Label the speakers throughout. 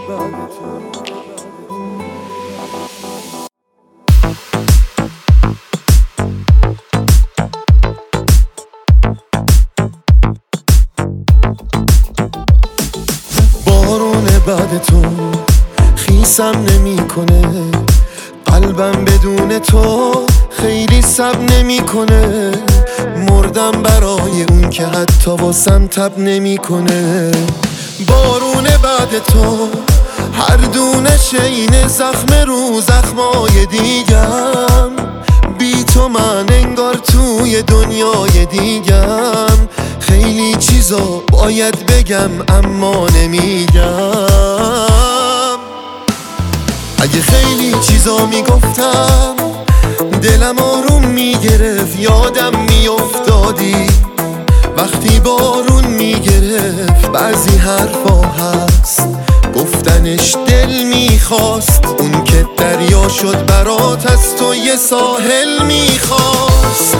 Speaker 1: بارون بعد تو خیسم نمیکنه، قلبم بدون تو خیلی صبر نمیکنه. مردم برای اون که حتی واسم تب نمیکنه. بارون بعد تو هر دونه شین زخم رو زخمای دیگم. بی تو من انگار توی دنیای دیگم. خیلی چیزا باید بگم اما نمیگم. اگه خیلی چیزا میگفتم دلم آروم میگرفت، یادم میافتادی وقتی بارون میگرفت. بعضی حرفا هست گفتنش دل میخواست، اون که دریا شد برات از تو یه ساحل میخواست.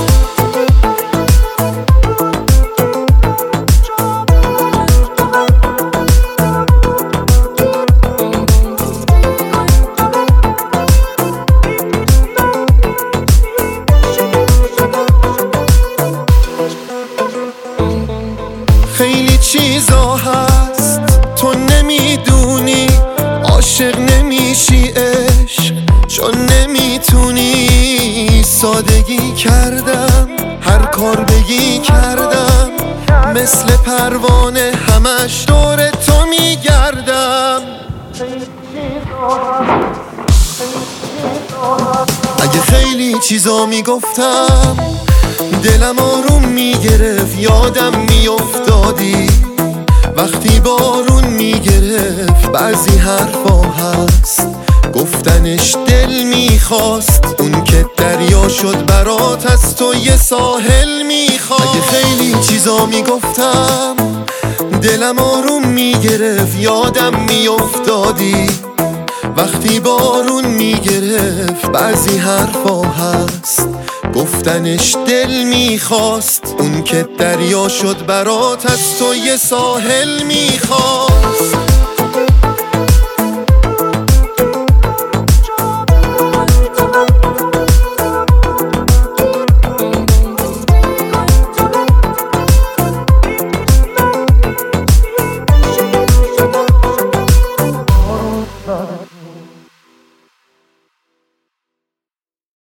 Speaker 1: خیلی چیزا هست تو نمیدونی، عاشق نمیشی عشق چون نمیتونی. سادگی کردم هر کار بگی کردم، مثل پروانه همش دور تو میگردم. اگه خیلی چیزا میگفتم دلم آروم میگرفت، یادم میافتادی وقتی بارون میگرفت. بعضی حرفا هست گفتنش دل میخواست، اون که دریا شد برات از تو یه ساحل میخواست. اگه خیلی چیزا میگفتم دلم آروم میگرفت، یادم میافتادی وقتی بارون میگرفت. بعضی حرفا هست گفتنش دل میخواست، اون که دریا شد برات از تو یه ساحل میخواست.